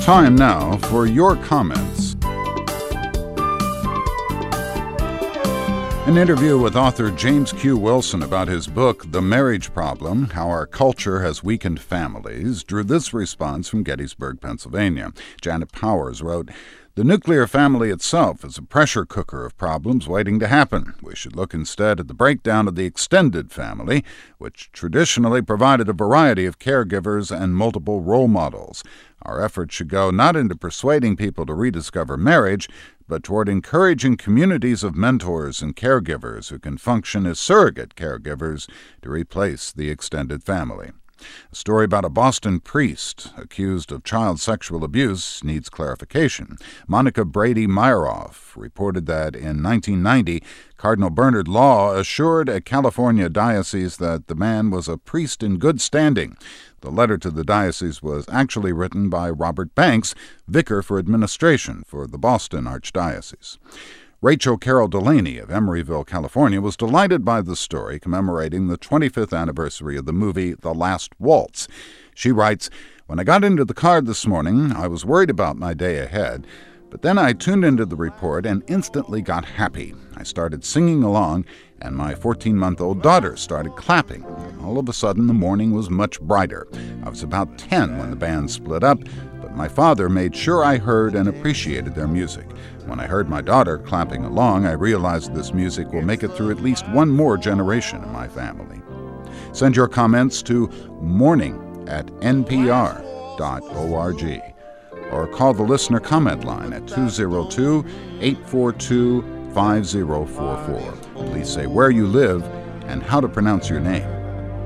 Time now for your comments. An interview with author James Q. Wilson about his book, The Marriage Problem: How Our Culture Has Weakened Families, drew this response from Gettysburg, Pennsylvania. Janet Powers wrote, "The nuclear family itself is a pressure cooker of problems waiting to happen. We should look instead at the breakdown of the extended family, which traditionally provided a variety of caregivers and multiple role models. Our efforts should go not into persuading people to rediscover marriage, but toward encouraging communities of mentors and caregivers who can function as surrogate caregivers to replace the extended family." A story about a Boston priest accused of child sexual abuse needs clarification. Monica Brady Myeroff reported that in 1990, Cardinal Bernard Law assured a California diocese that the man was a priest in good standing. The letter to the diocese was actually written by Robert Banks, vicar for administration for the Boston Archdiocese. Rachel Carol Delaney of Emeryville, California, was delighted by the story commemorating the 25th anniversary of the movie The Last Waltz. She writes, "When I got into the car this morning, I was worried about my day ahead, but then I tuned into the report and instantly got happy. I started singing along, and my 14-month-old daughter started clapping. All of a sudden, the morning was much brighter. I was about 10 when the band split up, but my father made sure I heard and appreciated their music. When I heard my daughter clapping along, I realized this music will make it through at least one more generation in my family." Send your comments to morning@npr.org or call the listener comment line at 202-842-5044. Please say where you live and how to pronounce your name.